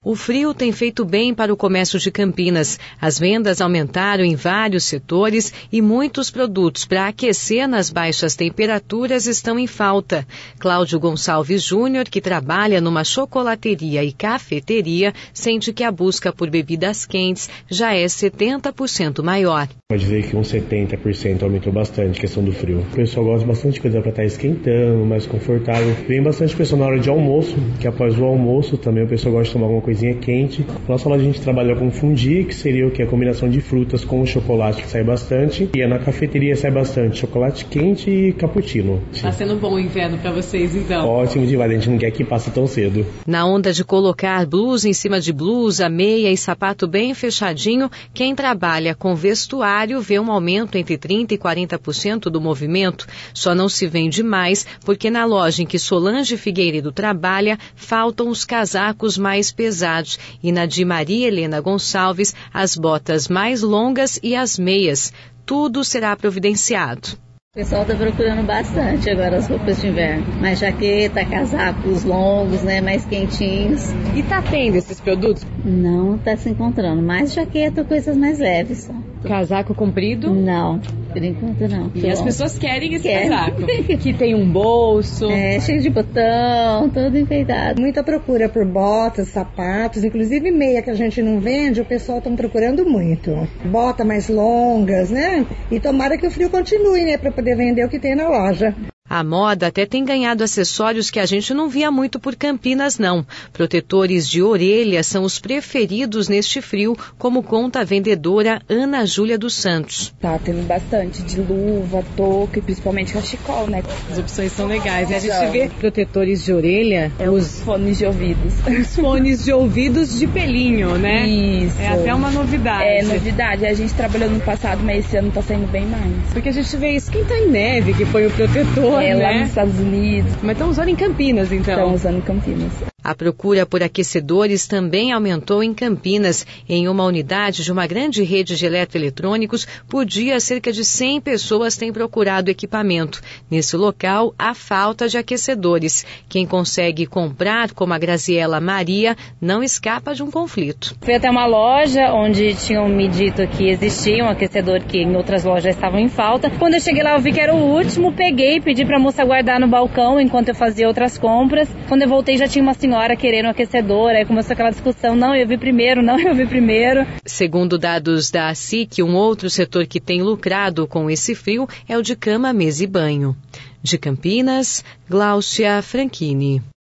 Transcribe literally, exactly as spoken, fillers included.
O frio tem feito bem para o comércio de Campinas. As vendas aumentaram em vários setores e muitos produtos para aquecer nas baixas temperaturas estão em falta. Cláudio Gonçalves Júnior, que trabalha numa chocolateria e cafeteria, sente que a busca por bebidas quentes já é setenta por cento maior. Pode dizer que uns setenta por cento aumentou bastante a questão do frio. O pessoal gosta bastante de coisa para estar esquentando, mais confortável. Vem bastante pessoa na hora de almoço, que após o almoço também o pessoal gosta de tomar alguma coisinha quente. Nossa loja a gente trabalha com fondue, que seria o que? A combinação de frutas com o chocolate, que sai bastante. E na cafeteria sai bastante chocolate quente e cappuccino. Tá sendo bom o inverno para vocês, então? Ótimo demais, a gente não quer que passe tão cedo. Na onda de colocar blusa em cima de blusa, meia e sapato bem fechadinho, quem trabalha com vestuário vê um aumento entre trinta e quarenta por cento do movimento. Só não se vende mais porque na loja em que Solange Figueiredo trabalha, faltam os casacos mais pesados e na de Maria Helena Gonçalves, as botas mais longas e as meias. Tudo será providenciado. O pessoal está procurando bastante agora as roupas de inverno. Mais jaqueta, casacos longos, né, mais quentinhos. E tá tendo esses produtos? Não está se encontrando. Mais jaqueta, coisas mais leves só. Casaco comprido? Não, por enquanto não. E as pessoas querem esse Quer. casaco. Que tem um bolso. É, cheio de botão, todo enfeitado. Muita procura por botas, sapatos, inclusive meia que a gente não vende, o pessoal está procurando muito. Bota mais longas, né? E tomara que o frio continue, né? Para poder vender o que tem na loja. A moda até tem ganhado acessórios que a gente não via muito por Campinas, não. Protetores de orelha são os preferidos neste frio, como conta a vendedora Ana Júlia dos Santos. Tá tendo bastante de luva, touca e principalmente cachecol, né? As opções são legais. E a gente vê protetores de orelha, é os fones de ouvidos. Os fones de ouvidos de pelinho, né? Isso. É até uma novidade. É novidade. A gente trabalhou no passado, mas esse ano tá saindo bem mais. Porque a gente vê isso quem tá em neve, que foi o protetor. É, né? Lá nos Estados Unidos. Mas estão usando em Campinas, então? Estão usando em Campinas. A procura por aquecedores também aumentou em Campinas. Em uma unidade de uma grande rede de eletroeletrônicos, por dia cerca de cem pessoas têm procurado equipamento. Nesse local, há falta de aquecedores. Quem consegue comprar, como a Graziela Maria, não escapa de um conflito. Fui até uma loja onde tinham me dito que existia um aquecedor que em outras lojas estavam em falta. Quando eu cheguei lá, eu vi que era o último, peguei, pedi para a moça guardar no balcão enquanto eu fazia outras compras. Quando eu voltei, já tinha uma senhora querendo um aquecedor, aí começou aquela discussão, não, eu vi primeiro, não, eu vi primeiro. Segundo dados da A S I C, um outro setor que tem lucrado com esse frio é o de cama, mesa e banho. De Campinas, Gláucia Franchini.